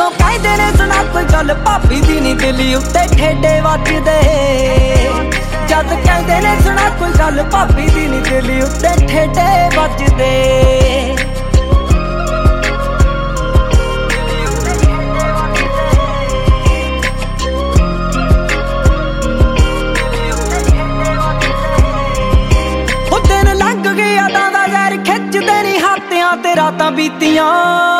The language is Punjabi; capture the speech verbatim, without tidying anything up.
ਜਦੋਂ ਕਹਿੰਦੇ ਨੇ ਸੁਣਾ ਕੋਈ ਗੱਲ ਭਾਬੀ ਦੀ ਨੀ ਦਿਲ ਉੱਤੇ ਠੇਡੇ ਵੱਜਦੇ। ਜਦ ਕਹਿੰਦੇ ਨੇ ਸੁਣਾ ਕੋਈ ਗੱਲ ਭਾਬੀ ਦੀ ਨੀ ਦਿਲ ਉੱਤੇ ਠੇਡੇ ਵੱਜਦੇ। ਉਹ ਦਿਨ ਲੰਘ ਗਿਆ ਤਾਂ ਦਾ ਜ਼ਹਿਰ ਖਿੱਚਦੇ ਨੀ ਹਾਤਿਆਂ ਤੇ ਰਾਤਾਂ ਬੀਤੀਆਂ।